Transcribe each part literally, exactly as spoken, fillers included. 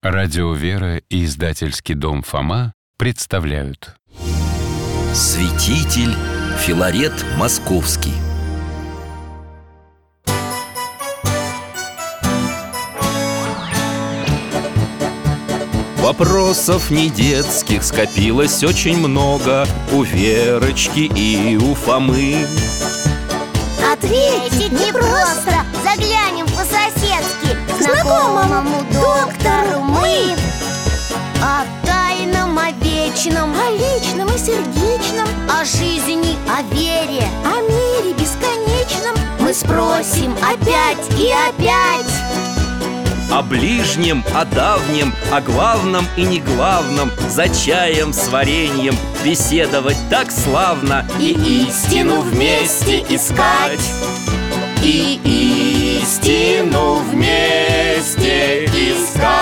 Радио «Вера» и издательский дом «Фома» представляют. Святитель Филарет Московский. Вопросов не детских скопилось очень много у Верочки и у Фомы. Ответить непросто, заглянем по-соседски к знакомому доктору мы. О тайном, о вечном, о личном и сердечном, о жизни, о вере, о мире бесконечном мы спросим опять и опять. О ближнем, о давнем, о главном и неглавном, за чаем с вареньем беседовать так славно. И истину вместе искать, и истину вместе искать.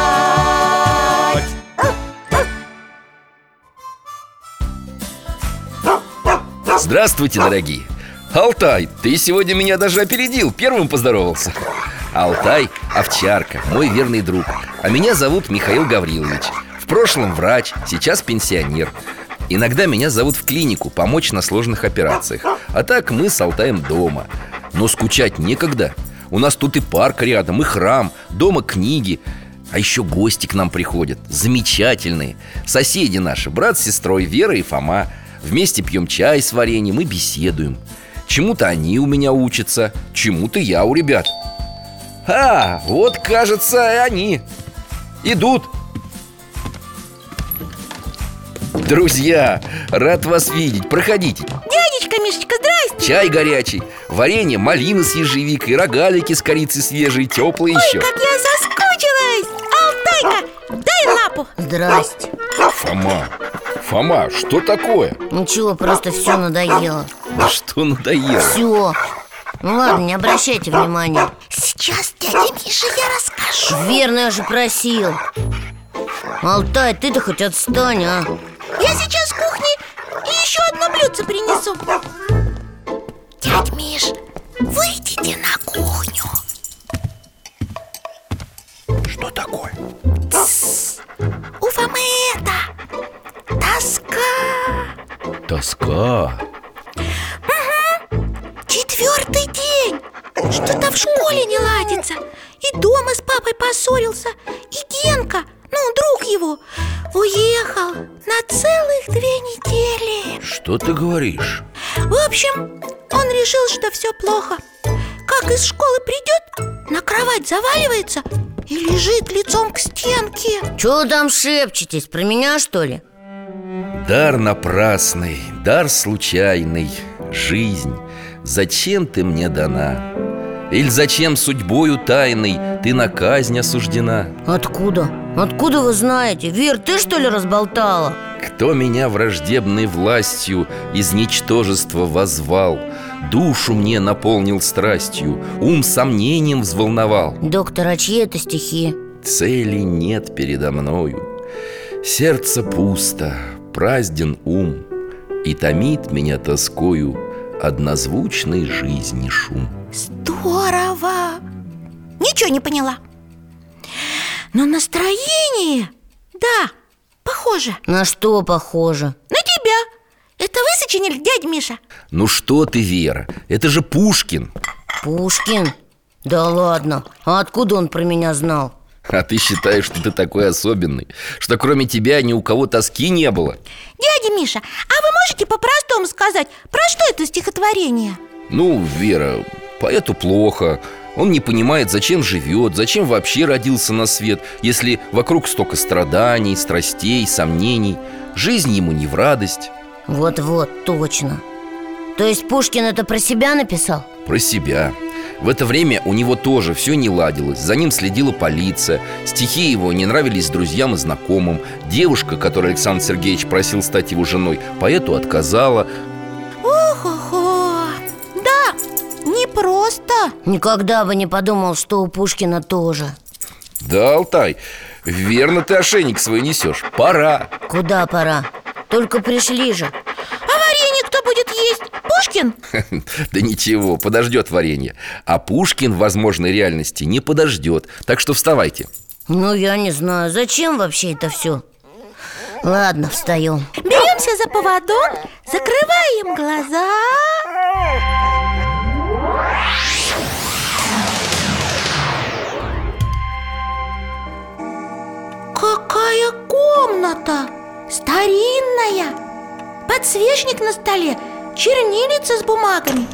Здравствуйте, дорогие! Алтай, ты сегодня меня даже опередил, первым поздоровался. Алтай – овчарка, мой верный друг. А меня зовут Михаил Гаврилович. В прошлом врач, сейчас пенсионер. Иногда меня зовут в клинику помочь на сложных операциях. А так мы с Алтаем дома. Но скучать некогда. У нас тут и парк рядом, и храм, дома книги. А еще гости к нам приходят, замечательные. Соседи наши, брат с сестрой Вера и Фома. Вместе пьем чай с вареньем и беседуем. Чему-то они у меня учатся, чему-то я у ребят. А, вот, кажется, и они идут. Друзья, рад вас видеть, проходите. Дядечка Мишечка, здрасте. Чай горячий, варенье, малины с ежевикой, рогалики с корицей свежие, теплые еще. Ой, как я соскучилась. Алтайка, дай лапу. Здрасте. Фома, Фома, что такое? Ничего, просто все надоело. Да что надоело? Все. Ну ладно, не обращайте внимания. Сейчас, дядя Миша, я расскажу. Верно, я же просил. Алтай, ты-то хоть отстань, а? Я сейчас с кухни и еще одно блюдце принесу. Дядь Миш, выйдите на кухню. Что такое? Тссс. У Фомы это тоска. Тоска? Четвертый день. Что-то в школе не ладится. И дома с папой поссорился. И Генка, ну, друг его, уехал на целых две недели. Что ты говоришь? В общем, он решил, что все плохо. Как из школы придет, на кровать заваливается и лежит лицом к стенке. Чего вы там шепчетесь? Про меня, что ли? Дар напрасный, дар случайный, жизнь, зачем ты мне дана? Или зачем судьбою тайной ты на казнь осуждена? Откуда? Откуда вы знаете? Вер, ты что ли разболтала? Кто меня враждебной властью из ничтожества воззвал, душу мне наполнил страстью, ум сомнением взволновал? Доктор, а чьи это стихи? Цели нет передо мною, сердце пусто, празден ум, и томит меня тоскою однозвучной жизни шум. Здорово! Ничего не поняла. Но настроение, да, похоже. На что похоже? На тебя. Это вы сочинили, дядя Миша? Ну что ты, Вера, это же Пушкин. Пушкин? Да ладно, а откуда он про меня знал? А ты считаешь, что ты такой особенный, что кроме тебя ни у кого тоски не было? Дядя Миша, а вы можете по-простому сказать, про что это стихотворение? Ну, Вера, поэту плохо. Он не понимает, зачем живет, зачем вообще родился на свет, если вокруг столько страданий, страстей, сомнений. Жизнь ему не в радость. Вот-вот, точно. То есть Пушкин это про себя написал? Про себя. В это время у него тоже все не ладилось. За ним следила полиция. Стихи его не нравились друзьям и знакомым. Девушка, которую Александр Сергеевич просил стать его женой, поэту отказала. Ох-охо, да, непросто. Никогда бы не подумал, что у Пушкина тоже. Да, Алтай, верно ты ошейник свой несешь. Пора. Куда пора? Только пришли же. А варенье кто будет есть? Пушкин? Да ничего, подождет варенье. А Пушкин в возможной реальности не подождет. Так что вставайте. Ну, я не знаю, зачем вообще это все? Ладно, встаем. Беремся за поводок, закрываем глаза. Какая комната! Старинная! Подсвечник на столе, чернильница с бумагами.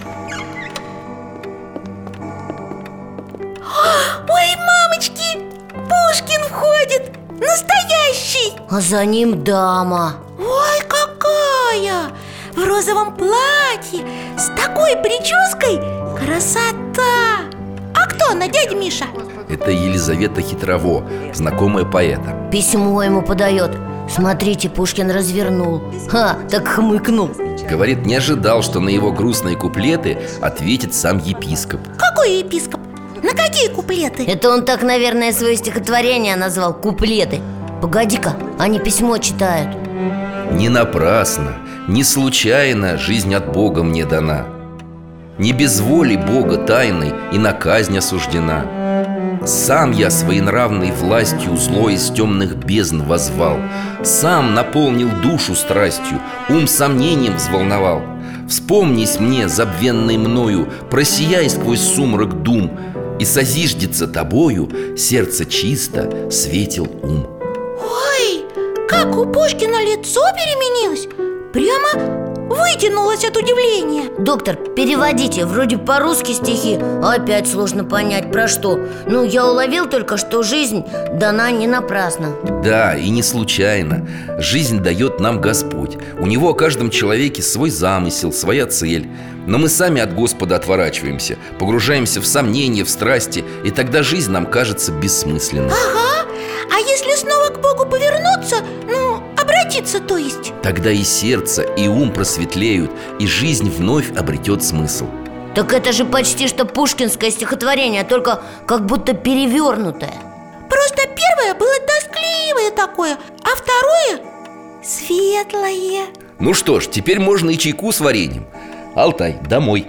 Ой, мамочки! Пушкин входит! Настоящий! А за ним дама. Ой, какая! В розовом платье, с такой прической. Красота! А кто она, дядя Миша? Это Елизавета Хитрово, знакомая поэта. Письмо ему подает. Смотрите, Пушкин развернул. Ха, так хмыкнул. Говорит, не ожидал, что на его грустные куплеты ответит сам епископ. Какой епископ? На какие куплеты? Это он так, наверное, свое стихотворение назвал куплеты. Погоди-ка, они письмо читают. Не напрасно, не случайно жизнь от Бога мне дана. Не без воли Бога тайной и на казнь осуждена. Сам я своенравной властью зло из темных бездн воззвал. Сам наполнил душу страстью, ум сомнением взволновал. Вспомнись мне, забвенной мною, просияй сквозь сумрак дум, и созиждется тобою сердце чисто, светил ум. Ой, как у Пушкина лицо переменилось. Прямо вытянулось от удивления. Доктор, переводите, вроде по-русски стихи, а опять сложно понять, про что. Ну, я уловил только, что жизнь дана не напрасно. Да, и не случайно. Жизнь дает нам Господь. У Него о каждом человеке свой замысел, своя цель. Но мы сами от Господа отворачиваемся, погружаемся в сомнения, в страсти, и тогда жизнь нам кажется бессмысленной. Ага, а если снова к Богу повернуться, ну, обратиться, то есть? Тогда и сердце, и ум просветлеют, и жизнь вновь обретет смысл. Так это же почти что пушкинское стихотворение, только как будто перевернутое. Просто первое было тоскливое такое, а второе светлое. Ну что ж, теперь можно и чайку с вареньем. Алтай, домой.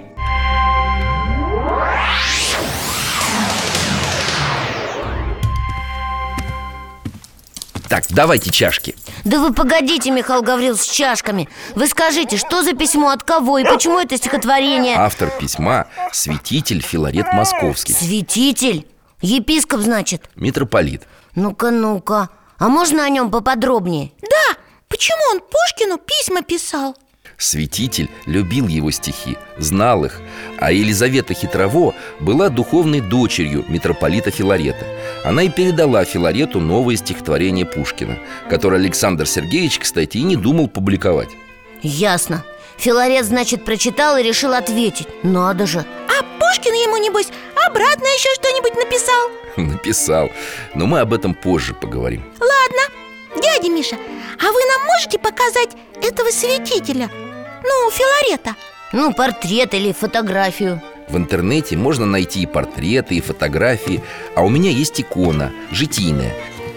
Так, давайте чашки. Да вы погодите, Михаил Гаврилович, с чашками. Вы скажите, что за письмо, от кого и почему это стихотворение? Автор письма – святитель Филарет Московский. Святитель? Епископ, значит? Митрополит. Ну-ка, ну-ка. А можно о нем поподробнее? Да, почему он Пушкину письма писал? Святитель любил его стихи, знал их. А Елизавета Хитрово была духовной дочерью митрополита Филарета. Она и передала Филарету новое стихотворение Пушкина, которое Александр Сергеевич, кстати, и не думал публиковать. Ясно. Филарет, значит, прочитал и решил ответить. Надо же. А Пушкин ему, небось, обратно еще что-нибудь написал? Написал. Но мы об этом позже поговорим. Ладно, дядя Миша, а вы нам можете показать этого святителя? Ну, Филарета. Ну, портрет или фотографию. В интернете можно найти и портреты, и фотографии. А у меня есть икона, житийная.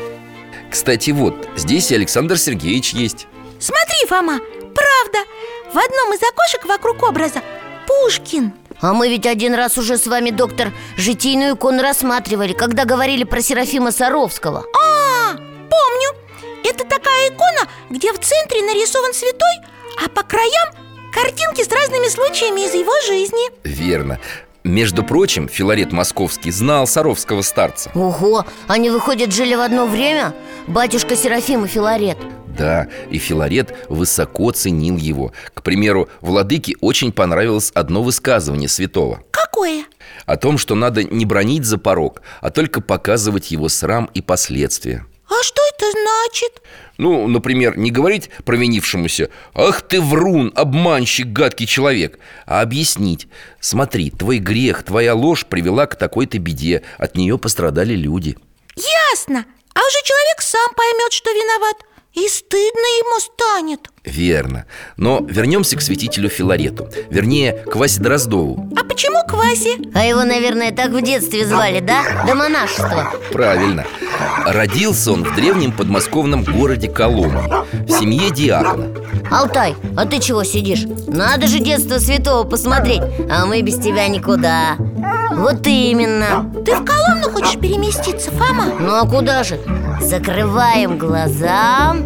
Кстати, вот, здесь и Александр Сергеевич есть. Смотри, Фома, правда, в одном из окошек вокруг образа Пушкин. А мы ведь один раз уже с вами, доктор, житийную икону рассматривали, когда говорили про Серафима Саровского. А, помню. Это такая икона, где в центре нарисован святой, а по краям картинки с разными случаями из его жизни. Верно. Между прочим, Филарет Московский знал саровского старца. Ого, они, выходят, жили в одно время? Батюшка Серафим и Филарет. Да, и Филарет высоко ценил его. К примеру, владыке очень понравилось одно высказывание святого. Какое? О том, что надо не бранить за порок, а только показывать его срам и последствия. А что это значит? Ну, например, не говорить провинившемуся: «Ах ты врун, обманщик, гадкий человек», а объяснить: смотри, твой грех, твоя ложь привела к такой-то беде, от нее пострадали люди. Ясно. А уже человек сам поймет, что виноват, и стыдно ему станет. Верно. Но вернемся к святителю Филарету. Вернее, к Васе Дроздову. А почему к Васе? А его, наверное, так в детстве звали, да? До монашества. Правильно. Родился он в древнем подмосковном городе Коломне, в семье диакона. Алтай, а ты чего сидишь? Надо же детство святого посмотреть, а мы без тебя никуда. Вот именно. Ты в Коломну хочешь переместиться, Фома? Ну а куда же? Закрываем глаза.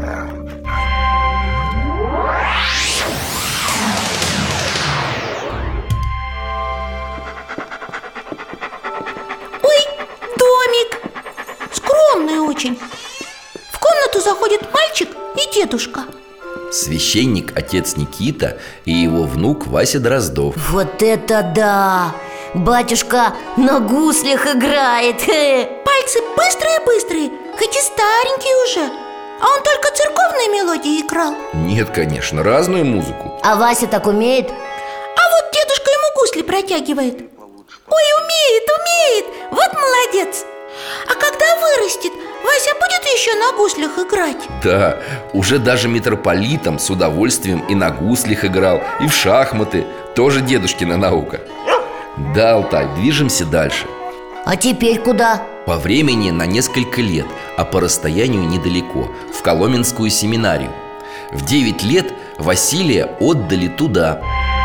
Ой, домик. Скромный очень. В комнату заходит мальчик и дедушка. Священник отец Никита и его внук Вася Дроздов. Вот это да! Батюшка на гуслях играет. Хе. Пальцы быстрые-быстрые, хоть и старенький уже. А он только церковные мелодии играл. Нет, конечно, разную музыку. А Вася так умеет? А вот дедушка ему гусли протягивает. Ой, умеет, умеет, вот молодец. А когда вырастет, Вася будет еще на гуслях играть? Да, уже даже митрополитом с удовольствием и на гуслях играл, и в шахматы. Тоже дедушкина наука. Да, Алтай, движемся дальше. А теперь куда? По времени на несколько лет, а по расстоянию недалеко, в Коломенскую семинарию. В девять лет Василия отдали туда.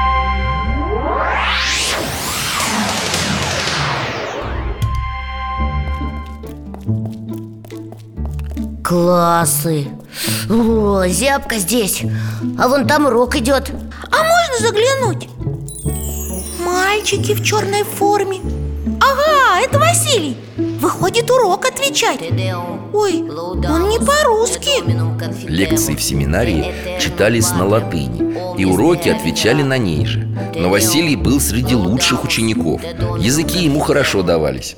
Классы. О, зябко здесь. А вон там урок идет. А можно заглянуть? Мальчики в черной форме. Ага, это Василий. Выходит, урок отвечать. Ой, он не по-русски. Лекции в семинарии читались на латыни, и уроки отвечали на ней же. Но Василий был среди лучших учеников. Языки ему хорошо давались.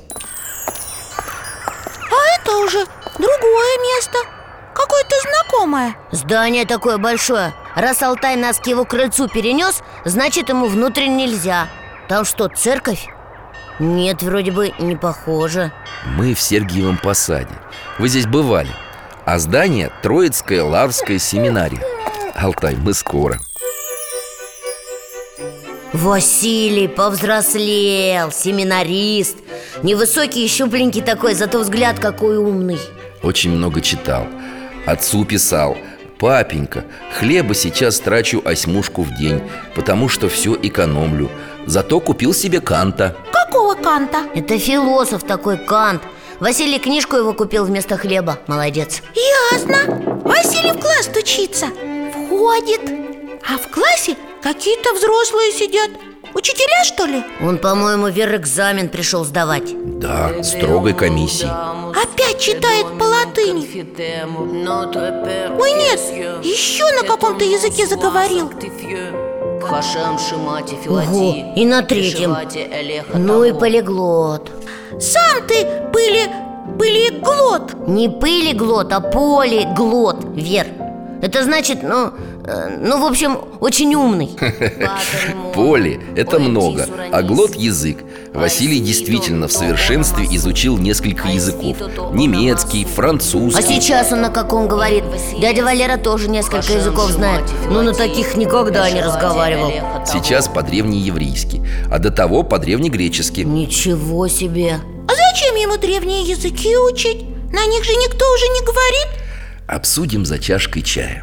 А это уже другое место. Какое-то знакомое. Здание такое большое. Раз Алтай нас к его крыльцу перенес, значит, ему внутрь нельзя. Там что, церковь? Нет, вроде бы не похоже. Мы в Сергиевом Посаде. Вы здесь бывали. А здание Троицкая Лаврская семинария. Алтай, мы скоро. Василий повзрослел, семинарист. Невысокий и щупленький такой, зато взгляд какой умный. Очень много читал. Отцу писал: папенька, хлеба сейчас трачу осьмушку в день, потому что все экономлю. Зато купил себе Канта. Какого Канта? Это философ такой, Кант. Василий книжку его купил вместо хлеба. Молодец. Ясно. Василий в класс учится. Входит. А в классе какие-то взрослые сидят. Учителя, что ли? Он, по-моему, верэкзамен пришел сдавать. Да, строгой комиссией. Опять читает по латыни. Ой, нет, еще на каком-то языке заговорил. Ого, и на третьем. Ну и полиглот. Сам ты пыли... пылеглот. Не пылеглот, а полиглот, Вер. Это значит, ну, э, ну, в общем, очень умный. Поле – это много, а глот – язык. Василий действительно в совершенстве изучил несколько языков. Немецкий, французский. А сейчас он на каком говорит? Дядя Валера тоже несколько языков знает, но на таких никогда не разговаривал. Сейчас по-древнееврейски, а до того по-древнегречески. Ничего себе. А зачем ему древние языки учить? На них же никто уже не говорит. Обсудим за чашкой чая.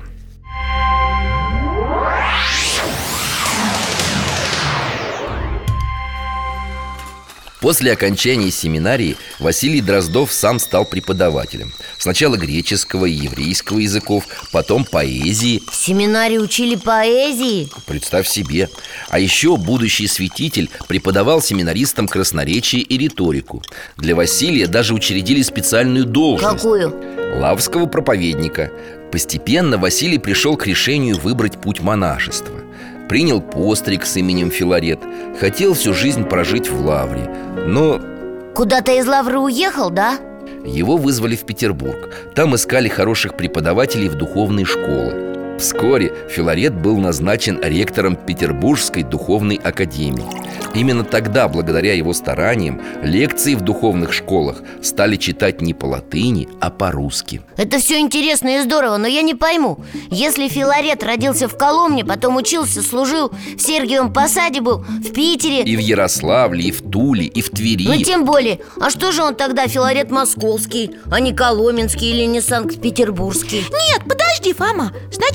После окончания семинарии Василий Дроздов сам стал преподавателем. Сначала греческого и еврейского языков, потом поэзии. В семинарии учили поэзии? Представь себе. А еще будущий святитель преподавал семинаристам красноречие и риторику. Для Василия даже учредили специальную должность. Какую? Лаврского проповедника. Постепенно Василий пришел к решению выбрать путь монашества. Принял постриг с именем Филарет. Хотел всю жизнь прожить в Лавре, но... Куда-то из Лавры уехал, да? Его вызвали в Петербург. Там искали хороших преподавателей в духовные школы. Вскоре Филарет был назначен ректором Петербургской духовной академии. Именно тогда, благодаря его стараниям, лекции в духовных школах стали читать не по латыни, а по-русски. Это все интересно и здорово, но я не пойму. Если Филарет родился в Коломне, потом учился, служил, в Сергиевом Посаде был, в Питере... И в Ярославле, и в Туле, и в Твери. Ну тем более, а что же он тогда Филарет московский, а не коломенский или не Санкт-Петербургский? Нет, подожди, Фома. Сначала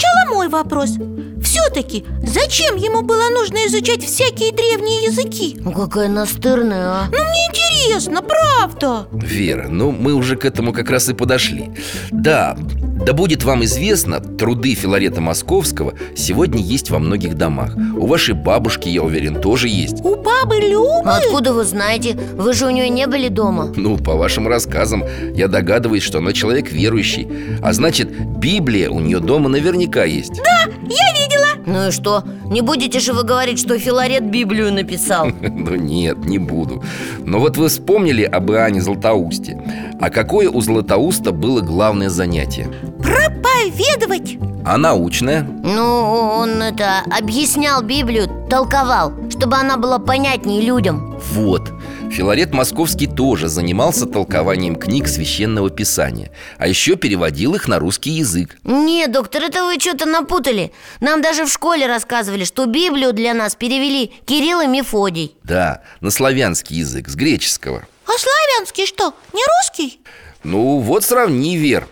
сначала мой вопрос. Все-таки зачем ему было нужно изучать всякие древние языки? Ну какая настырная, а? Ну мне интересно, правда. Вера, ну мы уже к этому как раз и подошли. Да, да будет вам известно, труды Филарета Московского сегодня есть во многих домах. У вашей бабушки, я уверен, тоже есть. У бабы Любы? Откуда вы знаете? Вы же у нее не были дома. Ну, по вашим рассказам, я догадываюсь, что она человек верующий. А значит, Библия у нее дома наверняка есть. Да, я видела. Ну и что? Не будете же вы говорить, что Филарет Библию написал? Ну нет, не буду. Но вот вы вспомнили об Иоанне Златоусте. А какое у Златоуста было главное занятие? Проповедовать. А научное? Ну, он это, объяснял Библию, толковал, чтобы она была понятнее людям. Вот, Филарет Московский тоже занимался толкованием книг Священного Писания. А еще переводил их на русский язык. Нет, доктор, это вы что-то напутали. Нам даже в школе рассказывали, что Библию для нас перевели Кирилл и Мефодий. Да, на славянский язык, с греческого. А славянский что, не русский? Ну, вот сравни, Вер.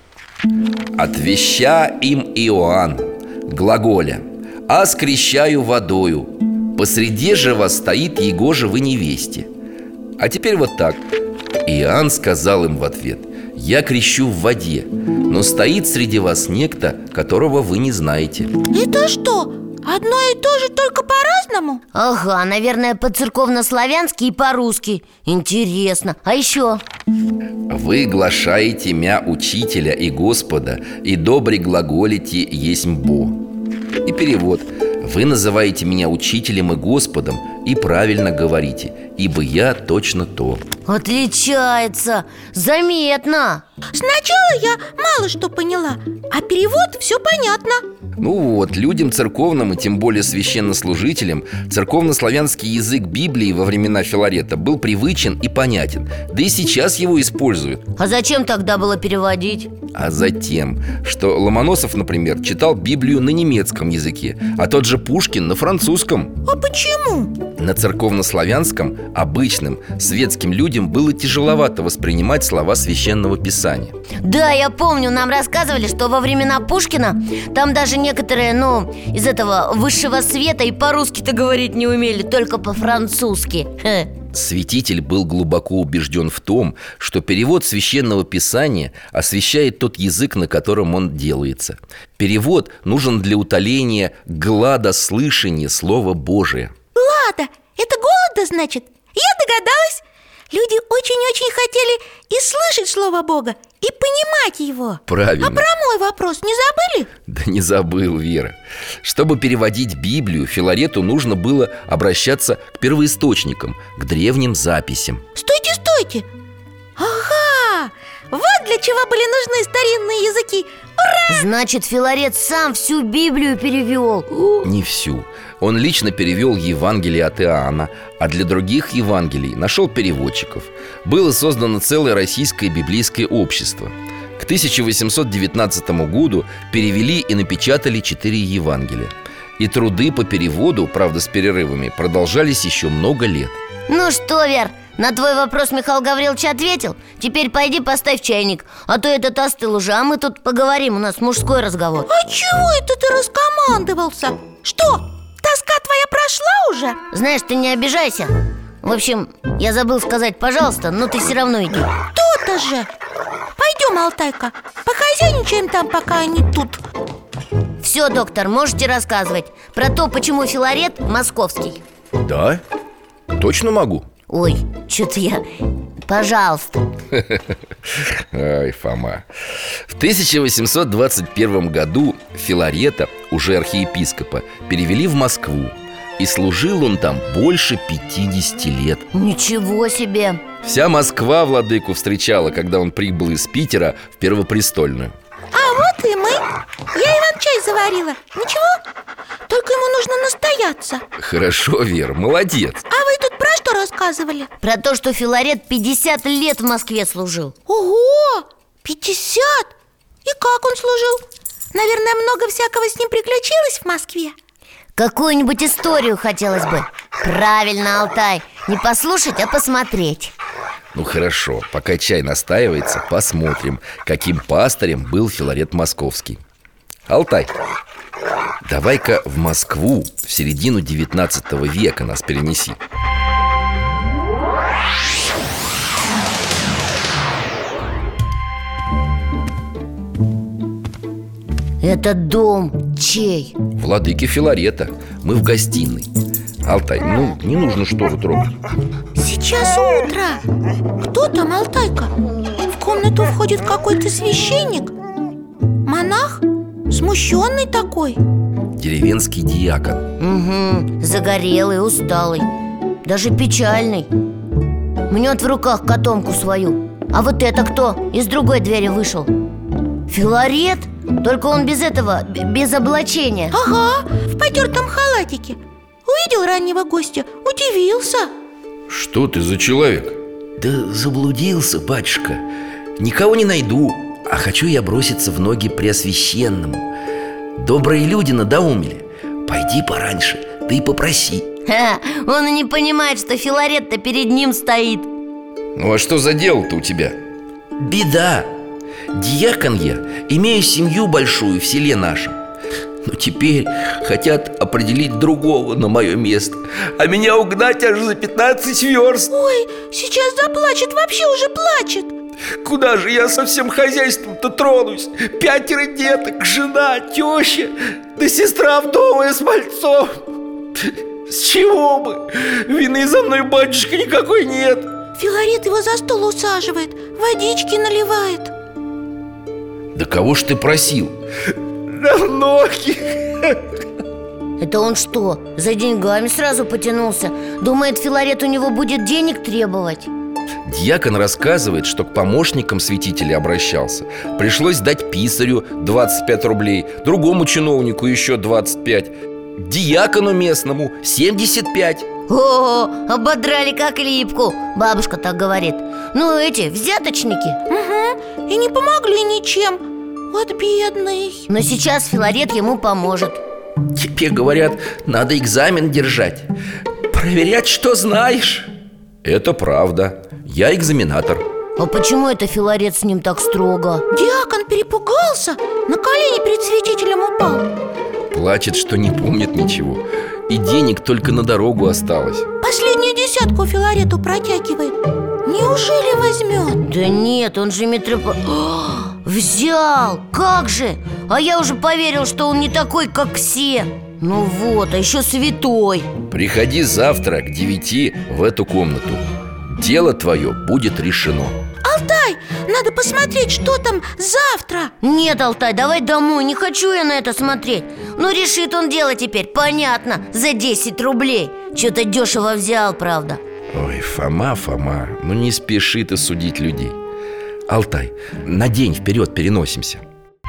«Отвеща им Иоанн, глаголя, а скрещаю водою, посреди же вас стоит его же вы невесте». А теперь вот так. Иоанн сказал им в ответ: «Я крещу в воде, но стоит среди вас некто, которого вы не знаете». Это что, одно и то же, только по-разному? Ага, наверное, по-церковно-славянски и по-русски. Интересно, а еще? «Вы глашаете мя учителя и Господа, и добре глаголите есмь Бо». И перевод: «Вы называете меня учителем и Господом, и правильно говорите, ибо я точно то». Отличается, заметно. Сначала я мало что поняла, а перевод все понятно. Ну вот, людям церковным и тем более священнослужителям церковнославянский язык Библии во времена Филарета был привычен и понятен. Да и сейчас его используют. А зачем тогда было переводить? А затем, что Ломоносов, например, читал Библию на немецком языке, а тот же Пушкин на французском. А почему? На церковнославянском обычным светским людям было тяжеловато воспринимать слова Священного Писания. Да, я помню, нам рассказывали, что во времена Пушкина там даже некоторые, ну, из этого высшего света и по-русски-то говорить не умели, только по-французски. Хе. Святитель был глубоко убежден в том, что перевод Священного Писания освещает тот язык, на котором он делается. Перевод нужен для утоления глада слышания Слова Божия. Лада, это голода, значит? Я догадалась. Люди очень-очень хотели и слышать Слово Бога, и понимать его. Правильно. А про мой вопрос не забыли? Да не забыл, Вера. Чтобы переводить Библию, Филарету нужно было обращаться к первоисточникам, к древним записям. Стойте, стойте. Ага, вот для чего были нужны старинные языки. Ура! Значит, Филарет сам всю Библию перевел. Не всю. Он лично перевел Евангелие от Иоанна, а для других Евангелий нашел переводчиков. Было создано целое российское библейское общество. К тысяча восемьсот девятнадцатому году перевели и напечатали четыре Евангелия. И труды по переводу, правда с перерывами, продолжались еще много лет. Ну что, Вер, на твой вопрос Михаил Гаврилович ответил. Теперь пойди поставь чайник, а то этот остыл уже, а мы тут поговорим, у нас мужской разговор. А чего это ты раскомандовался? Что, тоска твоя прошла уже? Знаешь, ты не обижайся. В общем, я забыл сказать пожалуйста, но ты все равно иди. То-то же. Пойдем, Алтайка, похозяйничаем там, пока они тут. Все, доктор, можете рассказывать про то, почему Филарет московский. Да? Точно могу? Ой, что-то я... Пожалуйста. Ай, Фома. В тысяча восемьсот двадцать первом году Филарета, уже архиепископа, перевели в Москву. И служил он там больше пятидесяти лет. Ничего себе! Вся Москва владыку встречала, когда он прибыл из Питера в Первопрестольную. А вот и мы. Я Иван-чай заварила. Ничего? Только ему нужно настояться. Хорошо, Вера, молодец. А вы тут про что рассказывали? Про то, что Филарет пятьдесят лет в Москве служил. Ого! пятьдесят? И как он служил? Наверное, много всякого с ним приключилось в Москве. Какую-нибудь историю хотелось бы. Правильно, Алтай. Не послушать, а посмотреть. Ну хорошо, пока чай настаивается, посмотрим, каким пастырем был Филарет Московский. Алтай, Давай-ка в Москву в середину девятнадцатого века нас перенеси. Этот дом чей? Владыки Филарета. Мы в гостиной. Алтай, ну не нужно штору трогать. Сейчас утро. Кто там, Алтайка? В комнату входит какой-то священник? Монах? Смущенный такой? Деревенский диакон. Угу, загорелый, усталый, даже печальный. Мнет в руках котомку свою. А вот это кто? Из другой двери вышел. Филарет? Только он без этого, без облачения. Ага, в потертом халатике. Увидел раннего гостя, удивился. Что ты за человек? Да заблудился, батюшка. Никого не найду, а хочу я броситься в ноги Преосвященному. Добрые люди надоумили. Пойди пораньше, да и попроси. Ха, он и не понимает, что Филарет-то перед ним стоит. Ну а что за дело-то у тебя? Беда. Диакон я, имею семью большую в селе нашем. Но теперь хотят определить другого на мое место, а меня угнать аж за пятнадцать верст. Ой, сейчас заплачет, вообще уже плачет. Куда же я со всем хозяйством-то тронусь? Пятеро деток, жена, теща, да сестра вдовая с мальцом. С чего бы? Вины за мной, батюшка, никакой нет. Филарет его за стол усаживает, водички наливает. Да кого ж ты просил? Да многих. Это он что, за деньгами сразу потянулся? Думает, Филарет у него будет денег требовать? Дьякон рассказывает, что к помощникам святителя обращался. Пришлось дать писарю двадцать пять рублей, другому чиновнику еще двадцать пять, диакону местному семьдесят пять. О, ободрали как липку, бабушка так говорит. Ну эти, взяточники. Угу, и не помогли ничем. Вот бедный. Но сейчас Филарет ему поможет. Тебе говорят, надо экзамен держать, проверять, что знаешь. Это правда, я экзаменатор. А почему это Филарет с ним так строго? Диакон перепугался, на колени перед святителем упал. Плачет, что не помнит ничего, и денег только на дорогу осталось. Последнюю десятку Филарету протягивает. Неужели возьмет? Да нет, он же митрополит. Взял! Как же! А я уже поверил, что он не такой, как все. Ну вот, а еще святой. Приходи завтра к девяти в эту комнату. Дело твое будет решено. Алтай, надо посмотреть, что там завтра. Нет, Алтай, давай домой, не хочу я на это смотреть. Ну решит он дело теперь, понятно, за десять рублей. Что-то дешево взял, правда. Ой, Фома, Фома, ну не спеши ты судить людей. Алтай, на день вперед переносимся.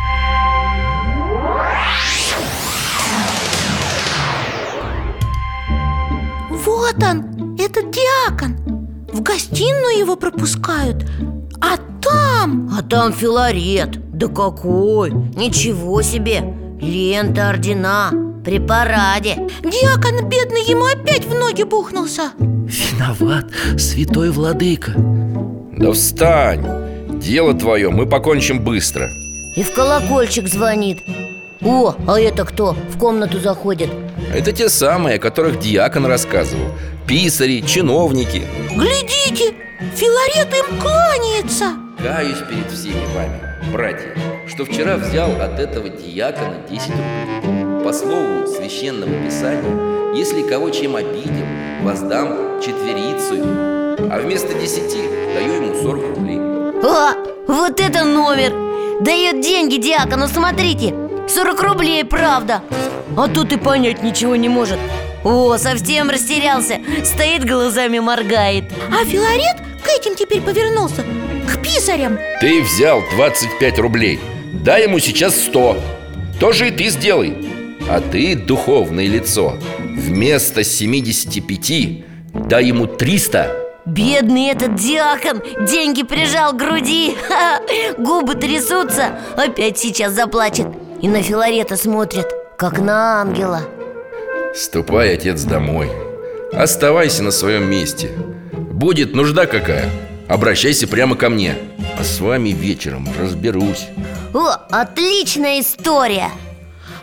Вот он, этот диакон. В гостиную его пропускают. А там... А там Филарет. Да какой! Ничего себе! Лента, ордена, при параде. Диакон бедный ему опять в ноги бухнулся. Виноват, святой владыка. Да встань! Дело твое мы покончим быстро. И в колокольчик звонит. О, а это кто? В комнату заходит. Это те самые, о которых диакон рассказывал. Писари, чиновники. Глядите, Филарет им кланяется. Каюсь перед всеми вами, братья, что вчера взял от этого диакона десять рублей. По слову священного писания, если кого чем обидел, воздам четверицу, а вместо десяти даю ему сорок рублей. А, вот это номер! Дает деньги диакону, смотрите, сорок рублей, правда. А тут и понять ничего не может. О, совсем растерялся, стоит глазами моргает. А Филарет к этим теперь повернулся, к писарям. Ты взял двадцать пять рублей, дай ему сейчас сто. То же и ты сделай. А ты, духовное лицо, вместо семидесяти пяти дай ему триста. Бедный этот диакон деньги прижал к груди. Ха, губы трясутся, опять сейчас заплачет. И на Филарета смотрит, как на ангела. Ступай, отец, домой. Оставайся на своем месте. Будет нужда какая, обращайся прямо ко мне. А с вами вечером разберусь. О, отличная история.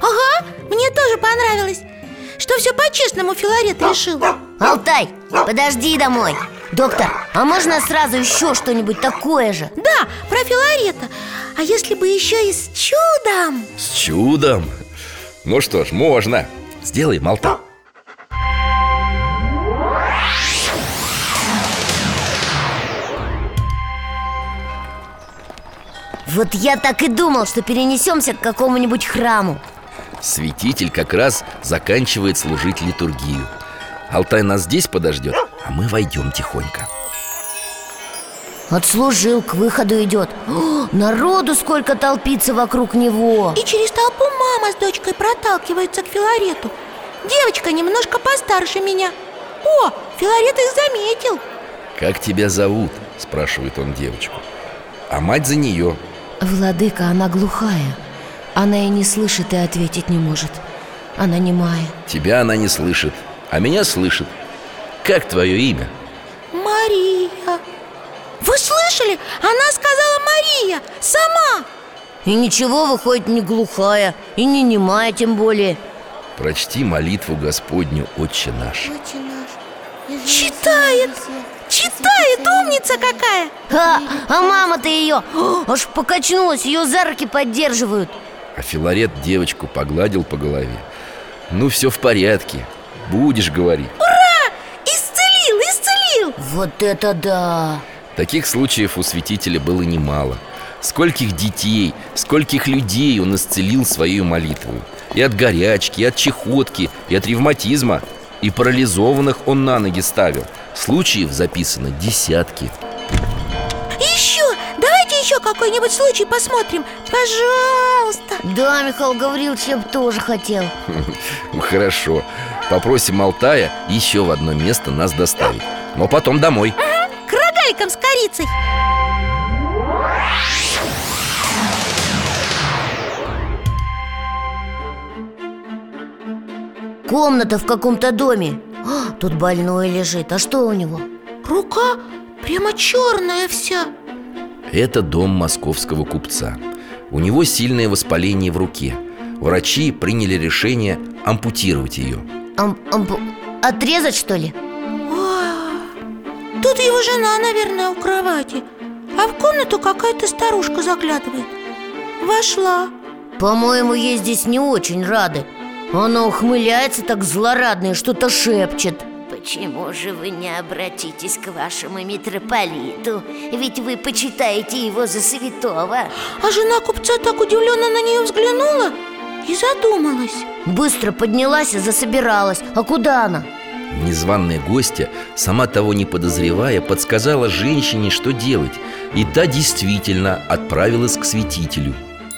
Ага, мне тоже понравилось. Что все по-честному Филарет решил. Алтай, подожди домой. Доктор, а можно сразу еще что-нибудь такое же? Да, про Филарета. А если бы еще и с чудом? С чудом? Ну что ж, можно. Сделаем, Алтай. Вот я так и думал, что перенесемся к какому-нибудь храму. Святитель как раз заканчивает служить литургию. Алтай нас здесь подождет, а мы войдем тихонько. Отслужил, к выходу идет. О, народу сколько толпится вокруг него. И через толпу мама с дочкой проталкиваются к Филарету. Девочка немножко постарше меня. О, Филарет их заметил. «Как тебя зовут?» – спрашивает он девочку. А мать за нее. Владыка, она глухая. Она и не слышит, и ответить не может. Она немая. Тебя она не слышит, а меня слышит. Как твое имя? Мария. Вы слышали? Она сказала Мария, сама. И ничего, выходит, не глухая, и не немая тем более. Прочти молитву Господню, Отче наш. Читает, читает, умница какая. А, а мама-то ее аж покачнулась, ее за руки поддерживают. А Филарет девочку погладил по голове. Ну, все в порядке, будешь говорить. Ура! Исцелил, исцелил! Вот это да! Таких случаев у святителя было немало. Скольких детей, скольких людей он исцелил своей молитвой. И от горячки, и от чехотки, и от ревматизма. И парализованных он на ноги ставил. Случаев записано десятки. Еще, давайте еще какой-нибудь случай посмотрим. Пожалуйста. Да, Михаил Гаврилович, я бы тоже хотел. Хорошо, попросим Алтая еще в одно место нас доставить. Но потом домой. Ага, к рогаликам с корицей. Комната в каком-то доме. А, тут больной лежит. А что у него? Рука прямо черная вся. Это дом московского купца. У него сильное воспаление в руке. Врачи приняли решение ампутировать ее. Ам ампу... Отрезать, что ли? Ой, тут его жена, наверное, у кровати. А в комнату какая-то старушка заглядывает. Вошла. По-моему, ей здесь не очень рады. Она ухмыляется так злорадно и что-то шепчет. Почему же вы не обратитесь к вашему митрополиту? Ведь вы почитаете его за святого. А жена купца так удивленно на нее взглянула и задумалась. Быстро поднялась и засобиралась. А куда она? Незваная гостья, сама того не подозревая, подсказала женщине, что делать. И та действительно отправилась к святителю.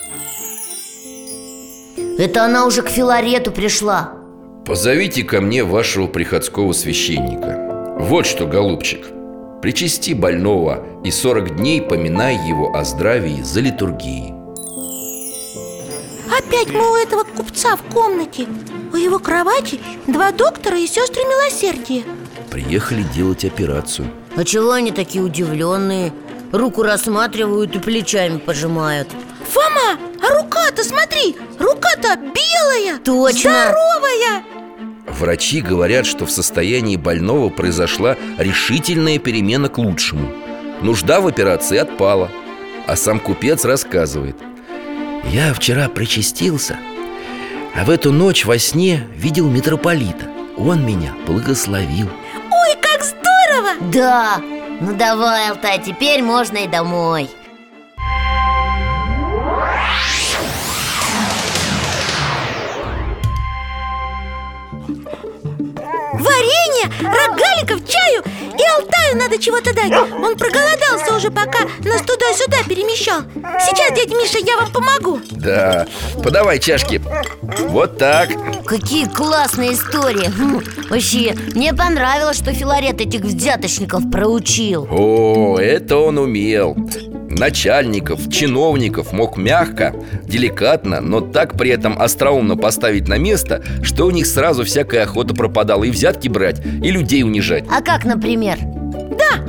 Это она уже к Филарету пришла. Позовите ко мне вашего приходского священника. Вот что, голубчик, причасти больного и сорок дней поминай его о здравии за литургией. Опять мы у этого купца в комнате. У его кровати два доктора и сестры милосердия. Приехали делать операцию. А чего они такие удивленные? Руку рассматривают и плечами пожимают. Фома, а рука-то, смотри, рука-то белая. Точно. Здоровая. Врачи говорят, что в состоянии больного произошла решительная перемена к лучшему. Нужда в операции отпала. А сам купец рассказывает: я вчера причастился, а в эту ночь во сне видел митрополита. Он меня благословил. Ой, как здорово! Да, ну давай, Алтай, теперь можно и домой. Варенье, рогаликов, чаю. И Алтаю надо чего-то дать. Он проголодался уже, пока нас туда-сюда перемещал. Сейчас, дядя Миша, я вам помогу. Да, подавай чашки. Вот так. Какие классные истории. Хм, вообще, мне понравилось, что Филарет этих взяточников проучил. О, это он умел. Начальников, чиновников мог мягко, деликатно, но так при этом остроумно поставить на место, что у них сразу всякая охота пропадала и взятки брать, и людей унижать. А как, например? Да, мы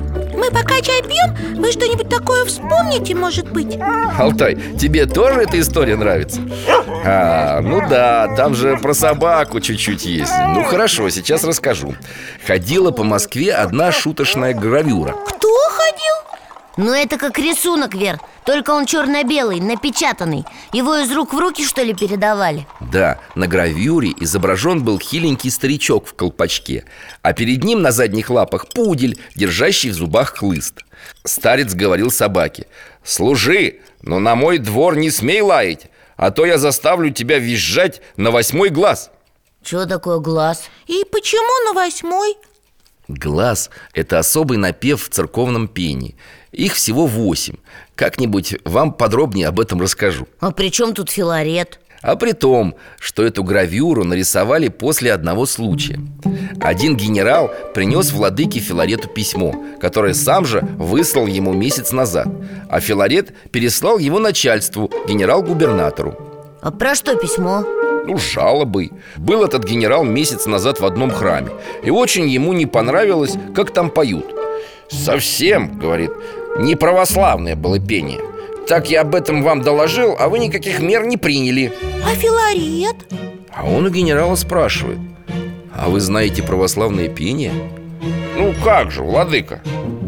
мы пока чай пьем, вы что-нибудь такое вспомните, может быть? Алтай, тебе тоже эта история нравится? А, ну да, там же про собаку чуть-чуть есть. Ну хорошо, сейчас расскажу. Ходила по Москве одна шуточная гравюра. Кто ходил? Ну это как рисунок, Вер. Только он черно-белый, напечатанный. Его из рук в руки, что ли, передавали? Да, на гравюре изображен был хиленький старичок в колпачке, а перед ним на задних лапах пудель, держащий в зубах хлыст. Старец говорил собаке: «Служи, но на мой двор не смей лаять, а то я заставлю тебя визжать на восьмой глаз». Что такое глаз? И почему на восьмой? Глаз – это особый напев в церковном пении. Их всего восемь. Как-нибудь вам подробнее об этом расскажу. А при чем тут Филарет? А при том, что эту гравюру нарисовали после одного случая. Один генерал принес владыке Филарету письмо, которое сам же выслал ему месяц назад. А Филарет переслал его начальству, генерал-губернатору. А про что письмо? Ну, с жалобой. Был этот генерал месяц назад в одном храме, и очень ему не понравилось, как там поют. «Совсем, — говорит, — не православное было пение. Так я об этом вам доложил, а вы никаких мер не приняли». А Филарет? А он у генерала спрашивает: «А вы знаете православное пение?» «Ну как же, владыка?»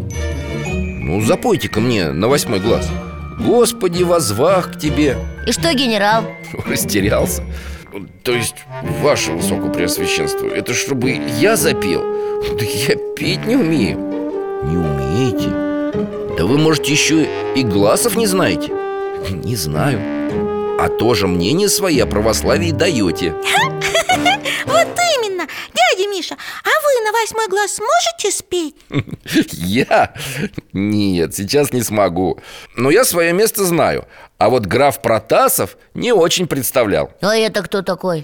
«Ну, запойте-ка мне на восьмой глаз: Господи, возвах к тебе». И что, генерал? Растерялся. То есть, ваше высокопреосвященство, это чтобы я запел? Да я петь не умею. Не умеете? Да вы, может, еще и гласов не знаете? Не знаю. А тоже мнение свое о православии даете. Вот именно, дядя Миша, а вы на восьмой глаз сможете спеть? Я? Нет, сейчас не смогу. Но я свое место знаю. А вот граф Протасов не очень представлял. А это кто такой?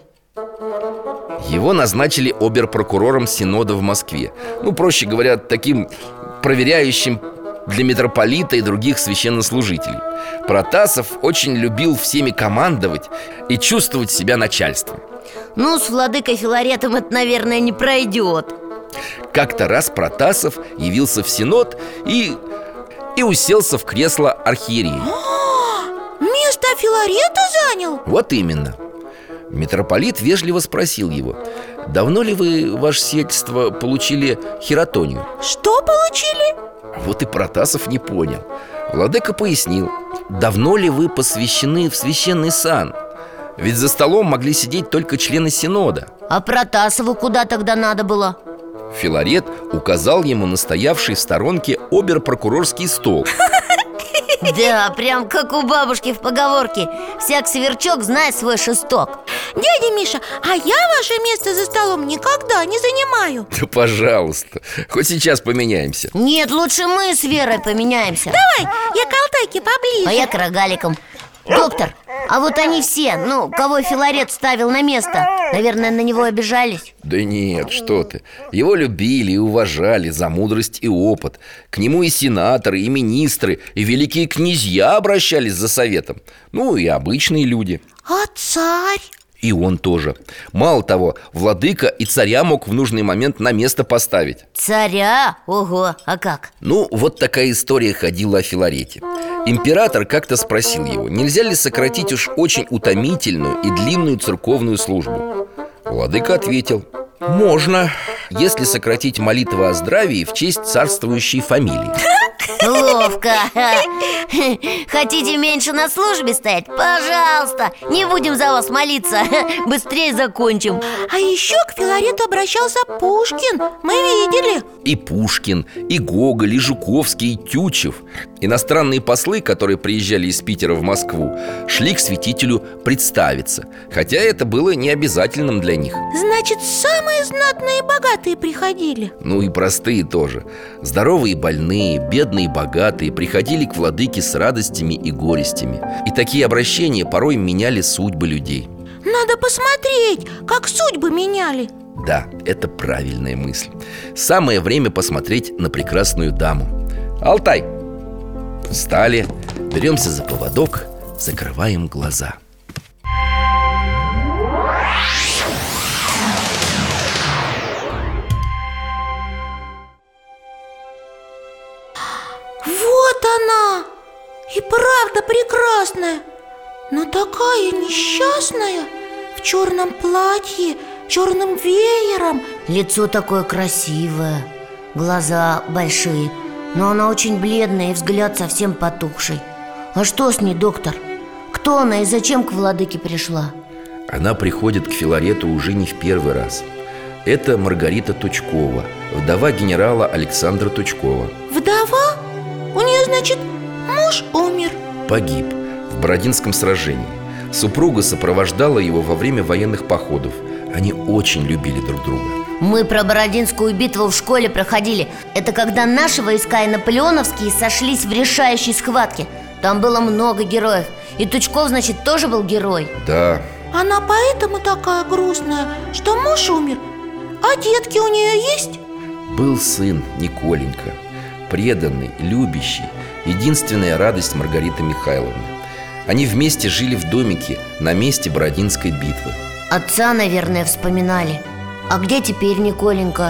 Его назначили обер-прокурором Синода в Москве. Ну, проще говоря, таким проверяющим для митрополита и других священнослужителей. Протасов очень любил всеми командовать и чувствовать себя начальством. Ну, с владыкой Филаретом это, наверное, не пройдет. Как-то раз Протасов явился в Синод и, и уселся в кресло архиерея. Место Филарета занял? Вот именно. Митрополит вежливо спросил его: «Давно ли вы, ваше сиятельство, получили хиротонию?» Что получили? Вот и Протасов не понял. Владыка пояснил: «Давно ли вы посвящены в священный сан? Ведь за столом могли сидеть только члены Синода». А Протасову куда тогда надо было? Филарет указал ему на стоявший в сторонке обер-прокурорский стол. Да, прям как у бабушки в поговорке: всяк сверчок знает свой шесток. Дядя Миша, а я ваше место за столом никогда не занимаю. Да пожалуйста, хоть сейчас поменяемся. Нет, лучше мы с Верой поменяемся. Давай, я к Алтайке поближе. А я к рогаликам. Доктор, а вот они все, ну, кого Филарет ставил на место, наверное, на него обижались? Да нет, что ты. Его любили и уважали за мудрость и опыт. К нему и сенаторы, и министры, и великие князья обращались за советом. Ну и обычные люди. А царь? И он тоже. Мало того, владыка и царя мог в нужный момент на место поставить. Царя? Ого, а как? Ну, вот такая история ходила о Филарете. Император как-то спросил его, нельзя ли сократить уж очень утомительную и длинную церковную службу. Владыка ответил: можно, если сократить молитвы о здравии в честь царствующей фамилии. Ловко. Хотите меньше на службе стоять? Пожалуйста, не будем за вас молиться. Быстрее закончим. А еще к Филарету обращался Пушкин. Мы видели. И Пушкин, и Гоголь, и Жуковский, и Тютчев. Иностранные послы, которые приезжали из Питера в Москву, шли к святителю представиться, хотя это было не обязательным для них. Значит, самые знатные и богатые приходили. Ну и простые тоже. Здоровые и больные, бедные и богатые приходили к владыке с радостями и горестями. И такие обращения порой меняли судьбы людей. Надо посмотреть, как судьбы меняли. Да, это правильная мысль. Самое время посмотреть на прекрасную даму. Алтай! Встали, беремся за поводок, закрываем глаза. она и правда прекрасная, но такая несчастная, в черном платье, черным веером. Лицо такое красивое, глаза большие, но она очень бледная и взгляд совсем потухший. А что с ней, доктор? Кто она и зачем к владыке пришла? Она приходит к Филарету уже не в первый раз. Это Маргарита Тучкова, вдова генерала Александра Тучкова. Вдова? У нее, значит, муж умер? Погиб в Бородинском сражении. Супруга сопровождала его во время военных походов. Они очень любили друг друга. Мы про Бородинскую битву в школе проходили. Это когда наши войска и наполеоновские сошлись в решающей схватке. Там было много героев. И Тучков, значит, тоже был герой? Да. Она поэтому такая грустная, что муж умер? А детки у нее есть? Был сын Николенька, преданный, любящий, единственная радость Маргариты Михайловны. Они вместе жили в домике на месте Бородинской битвы. Отца, наверное, вспоминали. А где теперь Николенька?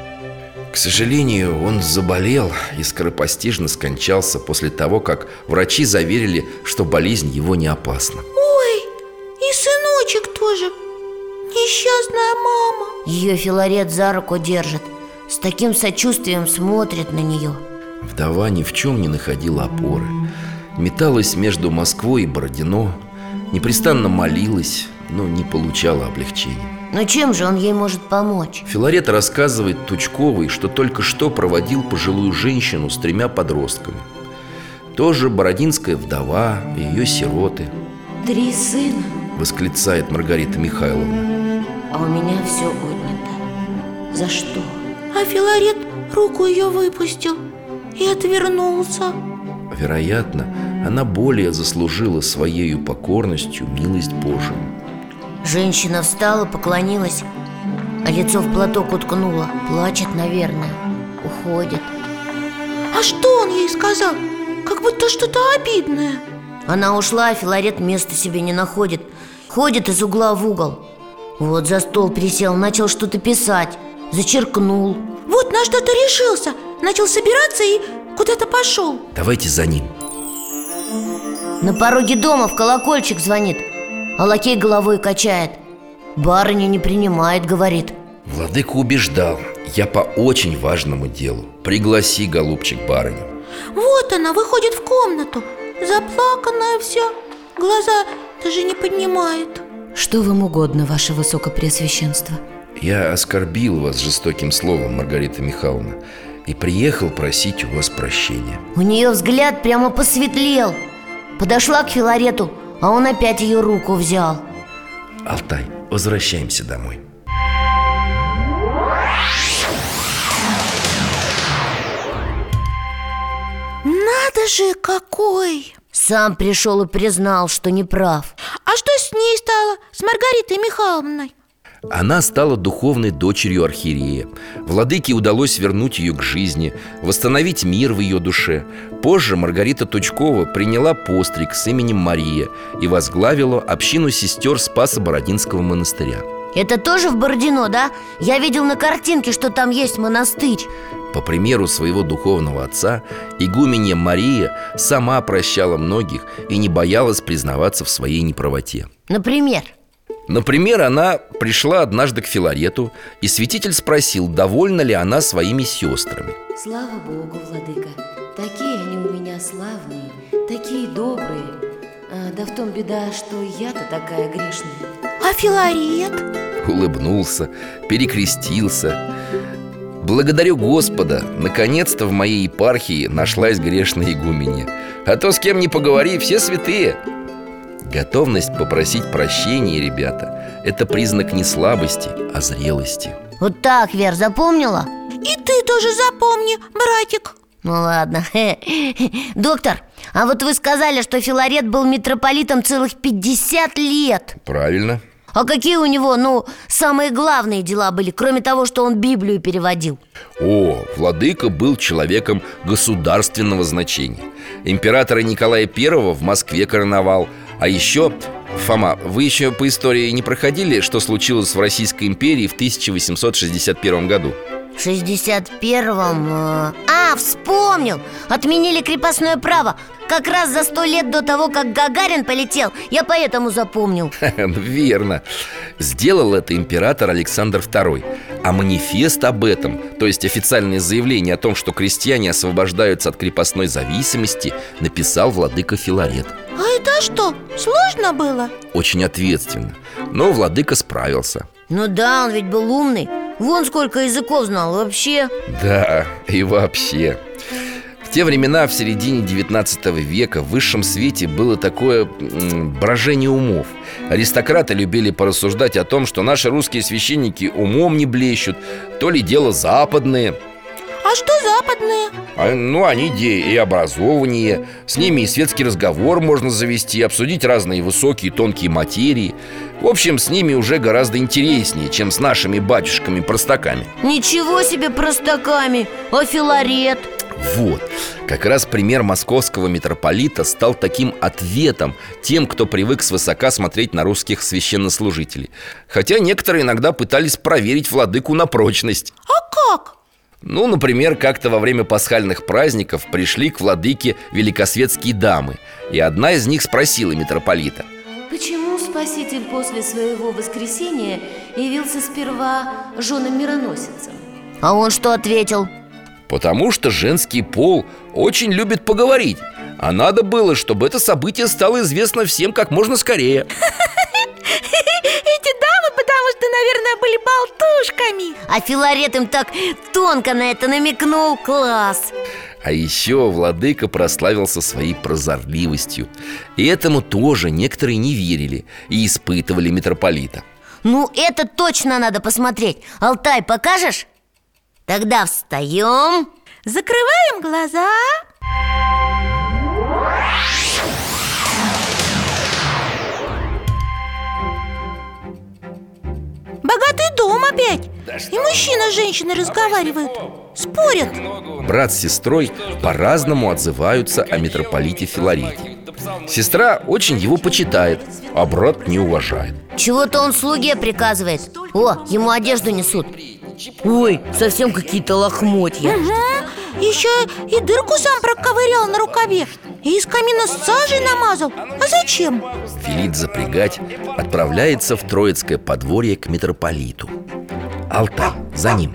К сожалению, он заболел и скоропостижно скончался после того, как врачи заверили, что болезнь его не опасна. Ой, и сыночек тоже. Несчастная мама. Ее Филарет за руку держит, с таким сочувствием смотрит на нее. Вдова ни в чем не находила опоры. Металась между Москвой и Бородино, непрестанно молилась, но не получала облегчения. Но чем же он ей может помочь? Филарет рассказывает Тучковой, что только что проводил пожилую женщину с тремя подростками. Тоже бородинская вдова и ее сироты. Три сына, восклицает Маргарита Михайловна. А у меня все отнято. За что? А Филарет руку ее выпустил и отвернулся. Вероятно, она более заслужила своею покорностью милость Божию. Женщина встала, поклонилась, а лицо в платок уткнула. Плачет, наверное, уходит. А что он ей сказал? Как будто что-то обидное. Она ушла, а Филарет места себе не находит. Ходит из угла в угол. Вот за стол присел, начал что-то писать. Зачеркнул. Вот на что-то решился. Начал собираться и куда-то пошел. Давайте за ним. На пороге дома в колокольчик звонит, а лакей головой качает. Барыня не принимает, говорит. Владыка убеждал: я по очень важному делу. Пригласи, голубчик, барыню. Вот она выходит в комнату, заплаканная вся, глаза даже не поднимает. Что вам угодно, ваше высокопреосвященство? Я оскорбил вас жестоким словом, Маргарита Михайловна, и приехал просить у вас прощения. У нее взгляд прямо посветлел. Подошла к Филарету, а он опять ее руку взял. Алтай, возвращаемся домой. Надо же, какой! Сам пришел и признал, что не прав. А что с ней стало, с Маргаритой Михайловной? Она стала духовной дочерью архиерея. Владыке удалось вернуть ее к жизни, восстановить мир в ее душе. Позже Маргарита Тучкова приняла постриг с именем Мария и возглавила общину сестер Спасо-Бородинского монастыря. Это тоже в Бородино, да? Я видел на картинке, что там есть монастырь. По примеру своего духовного отца, игуменья Мария сама прощала многих и не боялась признаваться в своей неправоте. Например? Например, она пришла однажды к Филарету, и святитель спросил, довольна ли она своими сестрами. Слава Богу, владыка, такие они у меня славные, такие добрые. а, Да в том беда, что я-то такая грешная. А Филарет? Улыбнулся, перекрестился. Благодарю Господа, наконец-то в моей епархии нашлась грешная игуменья. А то с кем ни поговори, все святые. Готовность попросить прощения, ребята, это признак не слабости, а зрелости. Вот так, Вер, запомнила? И ты тоже запомни, братик. Ну ладно. Доктор, а вот вы сказали, что Филарет был митрополитом целых пятьдесят лет. Правильно. А какие у него, ну, самые главные дела были, кроме того, что он Библию переводил? О, владыка был человеком государственного значения. Императора Николая Первого в Москве короновал. А еще, Фома, вы еще по истории не проходили, что случилось в Российской империи в тысяча восемьсот шестьдесят первом году? В шестьдесят первом... э, А, вспомнил! Отменили крепостное право. Как раз за сто лет до того, как Гагарин полетел. Я поэтому запомнил. Верно. Сделал это император Александр второй. А манифест об этом, то есть официальное заявление о том, что крестьяне освобождаются от крепостной зависимости, написал владыка Филарет. А это что, сложно было? Очень ответственно. Но владыка справился. Ну да, он ведь был умный. Вон сколько языков знал вообще. Да, и вообще. В те времена, в середине девятнадцатого века, в высшем свете было такое м, брожение умов. Аристократы любили порассуждать о том, что наши русские священники умом не блещут, то ли дело западные. А что западные? А, ну, они де и образованнее. С ними и светский разговор можно завести, обсудить разные высокие и тонкие материи. В общем, с ними уже гораздо интереснее, чем с нашими батюшками-простаками. Ничего себе простаками. А Филарет? Вот, как раз пример московского митрополита стал таким ответом тем, кто привык свысока смотреть на русских священнослужителей. Хотя некоторые иногда пытались проверить владыку на прочность. А как? Ну, например, как-то во время пасхальных праздников пришли к владыке великосветские дамы, и одна из них спросила митрополита: Почему Спаситель после своего воскресения явился сперва женам-мироносицам? А он что ответил? Потому что женский пол очень любит поговорить, а надо было, чтобы это событие стало известно всем как можно скорее. Эти дамы, потому что, наверное, были болтушками. А Филарет им так тонко на это намекнул. Класс! А еще владыка прославился своей прозорливостью. И этому тоже некоторые не верили и испытывали митрополита. Ну, это точно надо посмотреть. Алтай, покажешь? Тогда встаем. Закрываем глаза. Богатый дом опять. И мужчина с женщиной разговаривают, спорят. Брат с сестрой по-разному отзываются о митрополите Филарете. Сестра очень его почитает, а брат не уважает. Чего-то он слуге приказывает. О, ему одежду несут. Ой, совсем какие-то лохмотья. Угу. Еще и дырку сам проковырял на рукаве и из камина с сажей намазал. А зачем? Велит запрягать, отправляется в Троицкое подворье к митрополиту. Алтай за ним.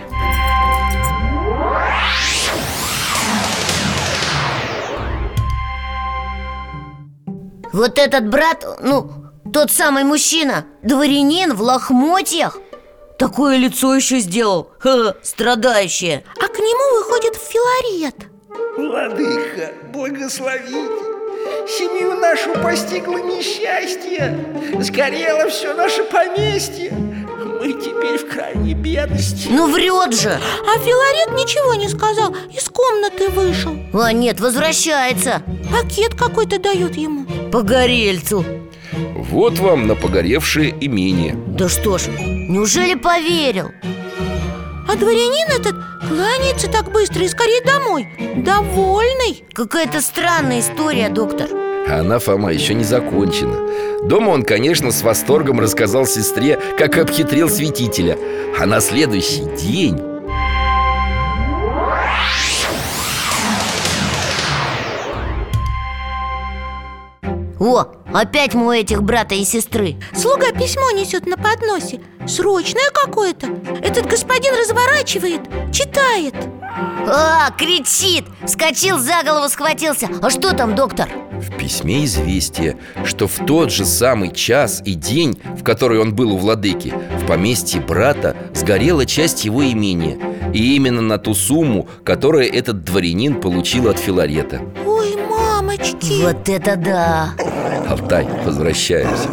Вот этот брат, ну, тот самый мужчина, дворянин в лохмотьях. Такое лицо еще сделал, ха, страдающее. А к нему выходит Филарет. Владыка, благословите. Семью нашу постигло несчастье. Сгорело все наше поместье. Мы теперь в крайней бедности. Ну врет же. А Филарет ничего не сказал, из комнаты вышел. А нет, возвращается. Пакет какой-то дают ему. Погорельцу. Вот вам на погоревшее имение. Да что ж, неужели поверил? А дворянин этот кланяется так быстро и скорее домой. Довольный. Какая-то странная история, доктор. А она, Фома, еще не закончена. Дома он, конечно, с восторгом рассказал сестре, как обхитрил святителя. А на следующий день... О, опять мы у этих брата и сестры. Слуга письмо несет на подносе. Срочное какое-то. Этот господин разворачивает, читает. А, кричит, вскочил, за голову схватился. А что там, доктор? В письме известие, что в тот же самый час и день, в который он был у владыки, в поместье брата сгорела часть его имения. И именно на ту сумму, которую этот дворянин получил от Филарета. Ой, мамочки. Вот это да. Алтай, возвращаемся.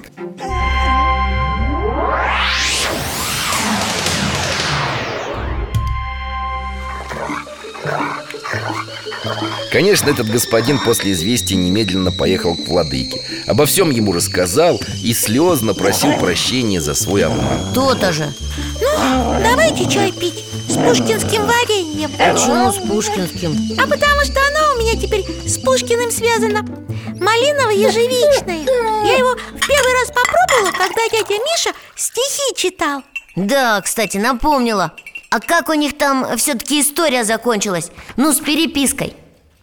Конечно, этот господин после известия немедленно поехал к владыке. Обо всем ему рассказал и слезно просил прощения за свой обман. То-то же. Ну, давайте чай пить с пушкинским вареньем. Почему с пушкинским? А потому что оно у меня теперь с Пушкиным связано. Малиново-ежевичное. Я его в первый раз попробовала, когда дядя Миша стихи читал. Да, кстати, напомнила. А как у них там все-таки история закончилась? Ну, с перепиской.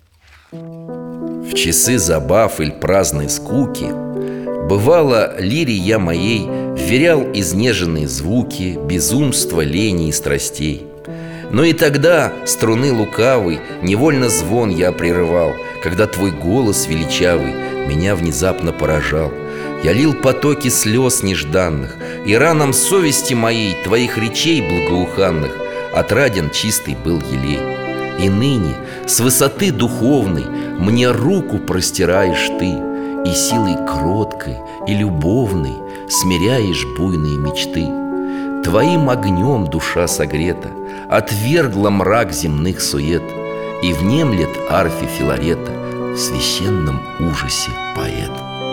В часы забав или праздной скуки бывало, лире я моей вверял изнеженные звуки безумства, лени и страстей. Но и тогда струны лукавый невольно звон я прерывал, когда твой голос величавый меня внезапно поражал. Я лил потоки слез нежданных, и ранам совести моей твоих речей благоуханных отраден чистый был елей. И ныне с высоты духовной мне руку простираешь ты, и силой кроткой и любовной смиряешь буйные мечты. Твоим огнем душа согрета отвергла мрак земных сует, и внемлет арфе Филарета в священном ужасе поэт.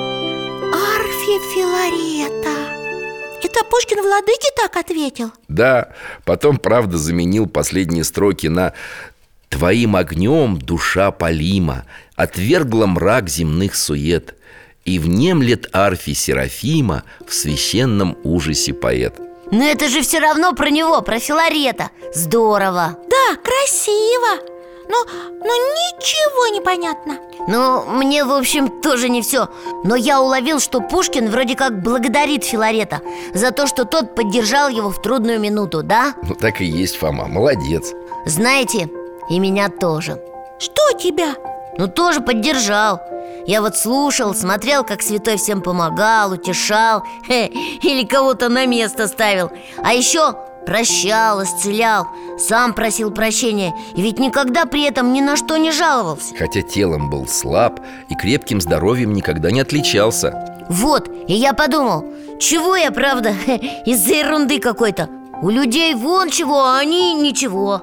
Арфе Филарета. Это Пушкин Владыке так ответил? Да, потом, правда, заменил последние строки на «Твоим огнем душа полима отвергла мрак земных сует, и внемлет арфе Серафима в священном ужасе поэт». Но это же все равно про него, про Филарета. Здорово. Да, красиво. Но, но ничего не понятно. Ну, мне, в общем, тоже не все. Но я уловил, что Пушкин вроде как благодарит Филарета за то, что тот поддержал его в трудную минуту, да? Ну так и есть, Фома, молодец. Знаете, и меня тоже. Что тебя? Ну, тоже поддержал. Я вот слушал, смотрел, как святой всем помогал, утешал, хе, или кого-то на место ставил. А еще прощал, исцелял, сам просил прощения. И ведь никогда при этом ни на что не жаловался. Хотя телом был слаб и крепким здоровьем никогда не отличался. Вот, и я подумал, чего я, правда, из-за ерунды какой-то. У людей вон чего, а они ничего.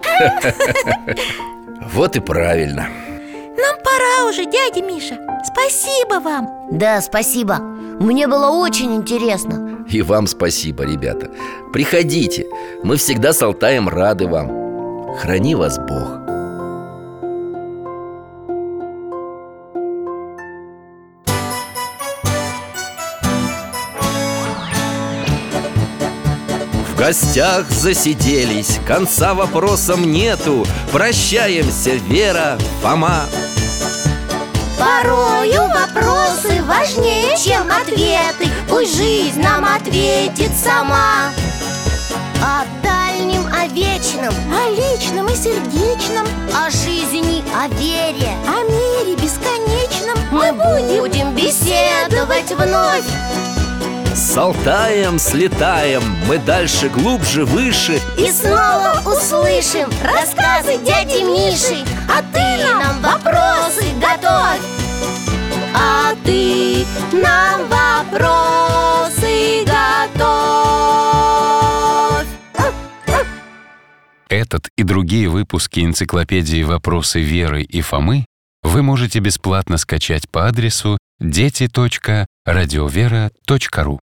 Вот и правильно. Нам пора уже, дядя Миша. Спасибо вам. Да, спасибо. Мне было очень интересно. И вам спасибо, ребята. Приходите, мы всегда с Алтаем рады вам. Храни вас Бог. В гостях засиделись, конца вопросам нету. Прощаемся, Вера, Фома. Порою вопросы важнее, чем ответы. Пусть жизнь нам ответит сама. О дальнем, о вечном, О личном и сердечном, о жизни, о вере о мире бесконечном мы будем беседовать вновь. С Алтаем слетаем, мы дальше, глубже, выше. И снова услышим рассказы дяди Миши. А ты нам вопросы готовь. А ты нам вопросы готовь. Этот и другие выпуски энциклопедии «Вопросы Веры и Фомы» вы можете бесплатно скачать по адресу дети точка радиовера точка ру.